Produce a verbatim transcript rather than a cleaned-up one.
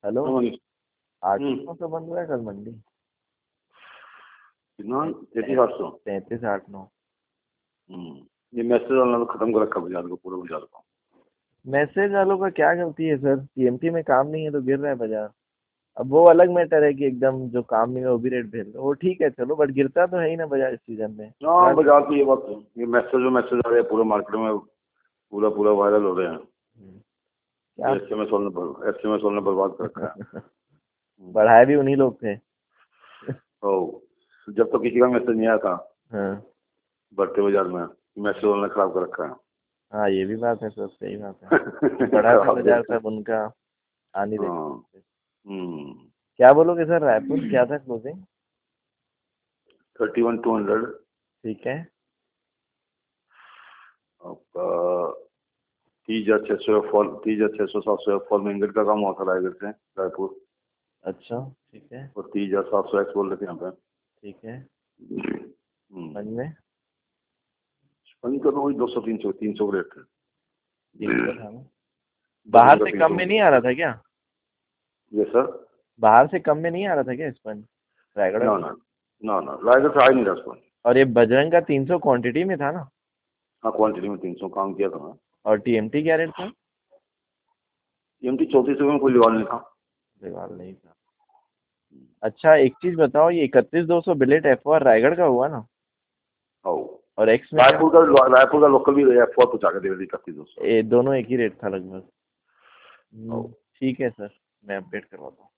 Hello. हाँ मनीष। आठ हम्म। नौ सौ बंद हुआ है कल मंडी। कितना? तैतीस आठ सौ। तैंतीस आठ नौ। हम्म। ये मैसेज वाला तो खत्म कर रखा बाजार को, पूरा बाजार को। मैसेज वालों का क्या गलती है सर, टीएमटी में काम नहीं है तो गिर रहा है बाजार। अब वो अलग मैटर है कि एकदम जो काम नहीं है वो भी रेट भेज दो, वो ठीक है चलो, बट गिरता तो है ही ना बाजार इस सीजन में। हाँ बाजार- बाजार की ये बात है। ये मैसेज जो मैसेज आ रहे हैं पूरे मार्केट में, पूरा पूरा वायरल हो रहे हैं। हम्म, क्या एस एम एस वालों ने एस एम एस वालों ने बर्बाद कर रखा है। बढ़ाए भी उन्हीं लोग थे। तो जब तक किसी का मैसेज नहीं आया था हाँ बढ़ते बाजार में, मैसेज वालों ने खराब कर रखा है। हाँ, ये भी बात है सर, सही बात है। बढ़ा था खराब बाजार करके। तब उनका आ नहीं हाँ। देते। हम्म। क्या बोलोगे सर, रायपुर क्या था closing? Thirty one two hundred. ठीक है। आपका तीस हजार छः सौ फॉल तीस हजार छः सौ सात सौ फॉल में इंगट का काम हुआ था रायगढ़ से रायपुर। अच्छा ठीक है। और तीस हजार सात सौ एक्स बोल रहे थे यहाँ पे। ठीक है। हम्म। मन में स्पंज का तो वही दो सौ तीन सौ तीन सौ रेट थे। तीन सौ था ना। दो सौ बाहर का से तीन कम सौ में नहीं आ रहा था क्या? ये सर। बाहर से कम में नहीं आ रहा था क्या स्पंज रायगढ़ ना वाला? ना ना ना रायगढ़ से आ ही नहीं रहा स्पंज। और ये बजरंग का तीन सौ क्वांटिटी में था ना? हाँ क्वांटिटी में तीन सौ काम किया था मैं। और टीएमटी क्या रेट था? एम टी चौंतीस सौ में कोई लिवाल नहीं था। दीवार नहीं था। अच्छा एक चीज बताओ, ये इकतीस दो सौ बिलेट एफ रायगढ़ का हुआ ना? ओ और एक्स में क्या? रायपुर का रायपुर का लोकल भी एफ फोर पहुंचा के दे दी इकतीस दो सौ। ये दोनों एक ही रेट था लगभग। ओ हम्म, ठीक है सर, मैं अपडेट करवाता हूँ।